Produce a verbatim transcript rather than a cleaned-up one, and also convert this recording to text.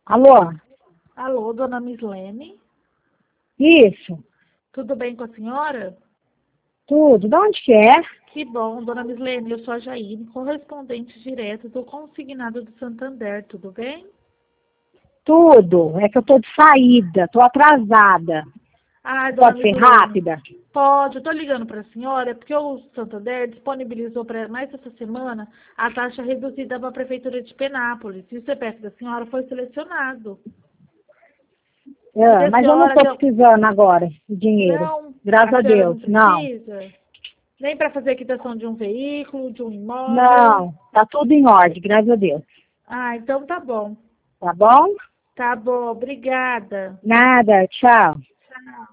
Alô? Alô, dona Mislene? Isso, Tudo bem com a senhora? tudo. De onde que é? Que bom, dona Mislene, eu sou a Jaine, correspondente direto do consignado do Santander, tudo bem? Tudo. É que eu tô de saída, tô atrasada. Ah, dona Pode ser Mislene, rápida? pode, eu tô ligando para a senhora porque o Santander disponibilizou para mais essa semana a taxa reduzida para a Prefeitura de Penápolis. E o C P F da senhora foi selecionado. E É, a mas eu não senhora tô tem... precisando agora de dinheiro. Não, Graças a a senhora não Deus. Não. precisa? Nem para fazer a quitação de um veículo, de um imóvel? Não. Tá tudo em ordem, graças a Deus. Ah, então tá bom. Tá bom? Tá bom, obrigada. Nada. Tchau. Tchau.